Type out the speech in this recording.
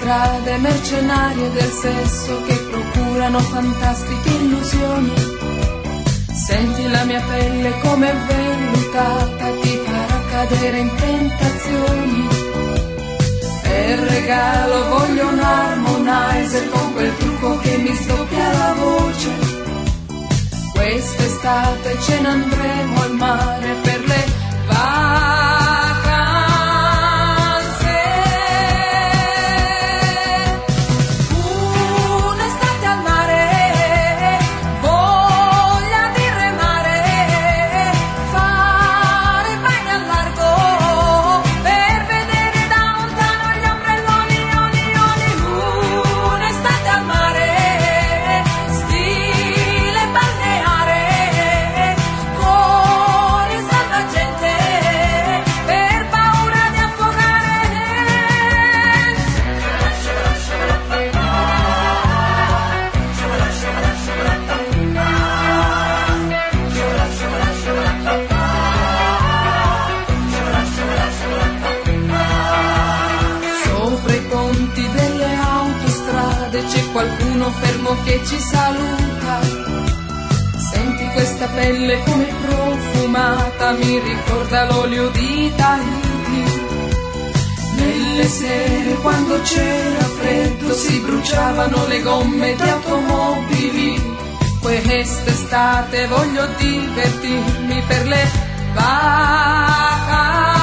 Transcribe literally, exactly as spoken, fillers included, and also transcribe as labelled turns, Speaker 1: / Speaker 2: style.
Speaker 1: strade mercenarie del sesso che procurano fantastiche illusioni. Senti la mia pelle come vellutata, ti farà cadere in tentazioni. Per regalo voglio un harmonizer con quel trucco che mi sdoppia la voce. Quest'estate ce ne andremo al mare per le vacanze. Un'estate al mare, voglia di remare, fare il bagno al largo per vedere da lontano gli ombrelloni, oni, oni. Un'estate al mare, stile balneare, con il salvagente per paura di affogare. Sopra i ponti delle autostrade c'è qualcuno fermo che ci saluta. Senti questa pelle come profumata, mi ricorda l'olio di Tahiti. Nelle sere quando c'era freddo si bruciavano le gomme di automobili. Quest'estate voglio divertirmi per le vacanze.